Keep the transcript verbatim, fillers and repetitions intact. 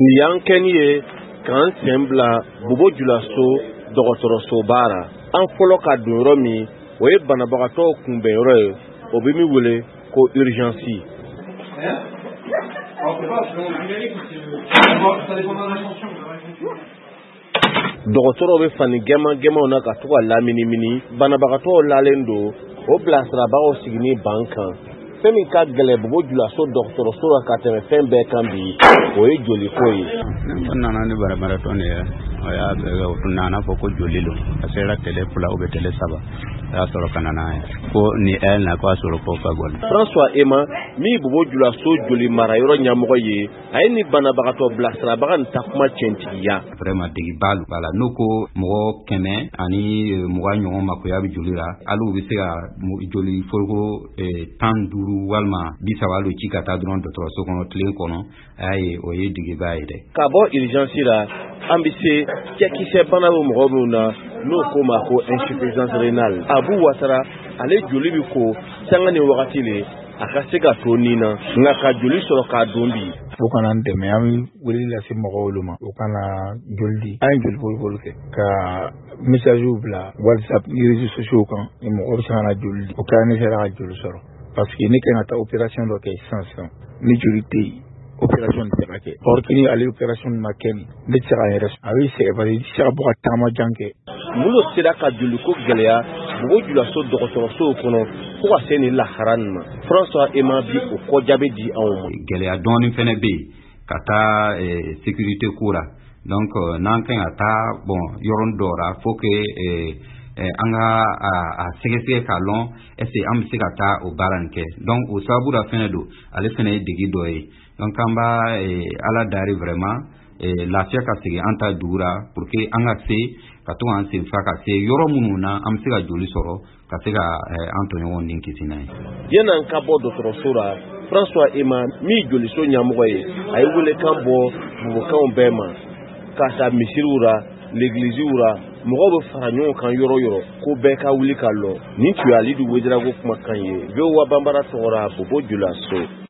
Nin y'an kɛni ye k'an sen bila Bobo Dioulasso dɔgɔtɔrɔsoba la. An fɔlɔ ka don yɔrɔ min o ye banabagatɔw kunbɛn yɔrɔ ye, o bɛ min wele ko urgence. Dɔgɔtɔrɔw bɛ fani gɛman gɛmanw na ka to ka lamini mini, banabagatɔw lalen don o bilasirabagaw sigini ban kan. Fɛn min ka gɛlɛn Bobo Dioulasso dɔgɔtɔrɔso la ka tɛmɛ fɛn bɛɛ kan bi, o ye joli ko ye. N nana ni banabagatɔ ni ye, o y'a bɛɛ o nana fɔ ko joli don, a sera télé fila ou bien télé saba, o y'a sɔrɔ ka na n'a ye ko ni heure na k'a sɔrɔ ko ka gɔni. François Ema min Bobo Dioulasso joli mara yɔrɔ ɲɛmɔgɔ ye, a ye ni banabagatɔ bilasirabaga nin takuma cɛntigiya. Vraiment degiba don b'a la, n'o ko mɔgɔ kɛmɛ ani mugan ɲɔgɔn makoya bɛ joli la, hali u bɛ se ka joli foroko tan duuru walima bi saba hali ci ka taa dɔrɔn dɔgɔtɔrɔso kɔnɔ tile kɔnɔ, a y'a ye o ye degiba ye dɛ. Ka bɔ urgence la, an bɛ se cɛkisɛ bana bɛ mɔgɔ minnu na n'o ko ma ko insuffisance rénale. Abu Watara ale joli bɛ ko sanga ni wagati le a ka se ka to nin na, nka ka joli sɔrɔ k'a don bi. O kana n dɛmɛ, an bɛ wele lase mɔgɔw olu ma, o kana joli di. An ye joli boliboli kɛ ka message bila WhatsApp ni réseaux sociaux kan, ni mɔgɔw bɛ se ka na joli di. O kɛra ne sera ka joli sɔrɔ parce que ne kan ka taa opération dɔ kɛ sisan sisan, ni joli tɛ yen, opération tɛ ka kɛ. Or que ni ale opération ma kɛ ni, ne tɛ se ka n yɛrɛ sɔrɔ. A bɛ sɛgɛn parce que i tɛ se ka bɔ ka taama jan kɛ. Mun sera ka joli ko gɛlɛya Bobo Dioulasso dɔgɔtɔrɔsow kɔnɔ fo ka se nin lahara nin ma. François Ema bi o kɔjaabi di anw ma. Gɛlɛya dɔɔnin fɛnɛ bɛ yen ka taa sécurité ko la, donc n'an kan ka taa bon yɔrɔ dɔ la faut que an ka a sɛgɛsɛgɛ k'a lɔn est ce que an bɛ se ka taa o baara nin kɛ. Donc o sababu la fɛnɛ don ale fɛnɛ ye degi dɔ ye. Donc an b'a ala dari vraiment lafiya ka segin an ta dugu la pour que an ka se ka to k'an sen fa ka se yɔrɔ minnu na an bɛ se ka joli sɔrɔ ka se ka an tɔɲɔgɔnw ni kisi n'a ye. Yan'an ka bɔ dɔgɔtɔrɔso la, François Ema min joliso ɲɛmɔgɔ ye, a ye welekan bɔ bugukanw bɛɛ ma k'a ta misiriw la, l'églisiw la, mɔgɔw bɛ fara ɲɔgɔn kan yɔrɔ yɔrɔ ko bɛɛ ka wuli ka lɔ. Nin tun ye Alidu Wederawogo kumakan ye. V O A Banbara tɔgɔ la Bobo Dioulasso.